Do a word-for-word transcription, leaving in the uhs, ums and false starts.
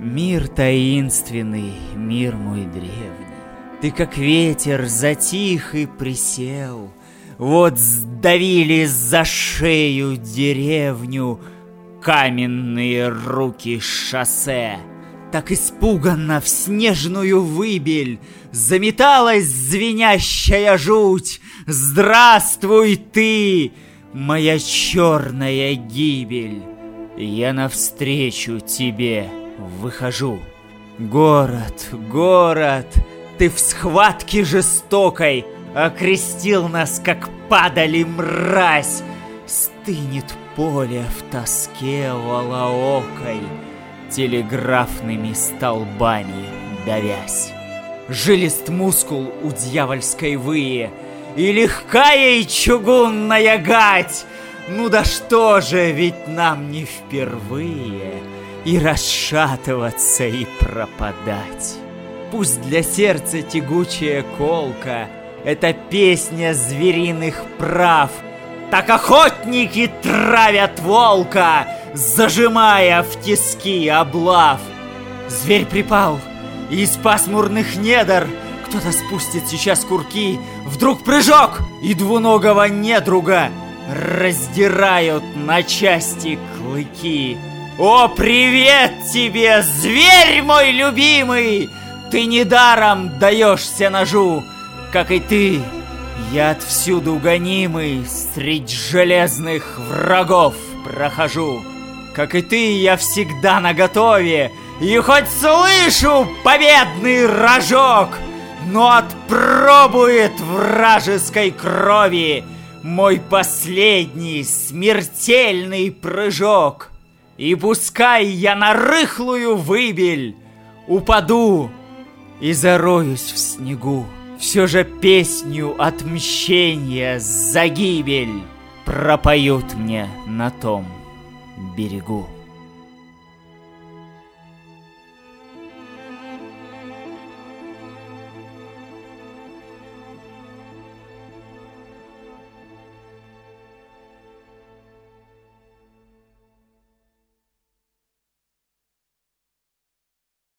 Мир таинственный, мир мой древний, ты как ветер затих и присел. Вот сдавили за шею деревню каменные руки шоссе. Так испуганно в снежную выбель заметалась звенящая жуть. Здравствуй ты, моя черная гибель! Я навстречу тебе выхожу. Город, город, ты в схватке жестокой окрестил нас, как падали мразь. Стынет поле в тоске волоокой, телеграфными столбами давясь. Жилист мускул у дьявольской вые, и легкая и чугунная гать. Ну да что же, ведь нам не впервые и расшатываться, и пропадать. Пусть для сердца тягучая колка — это песня звериных прав. Так охотники травят волка, зажимая в тиски облав. Зверь припал, и из пасмурных недр кто-то спустит сейчас курки. Вдруг прыжок, и двуногого недруга раздирают на части клыки. О, привет тебе, зверь мой любимый! Ты недаром даешься ножу, как и ты. Я отвсюду гонимый средь железных врагов прохожу. Как и ты, я всегда наготове, и хоть слышу победный рожок, но отпробует вражеской крови мой последний смертельный прыжок. И пускай я на рыхлую выбель упаду и зароюсь в снегу, все же песню отмщения за гибель пропоют мне на том берегу.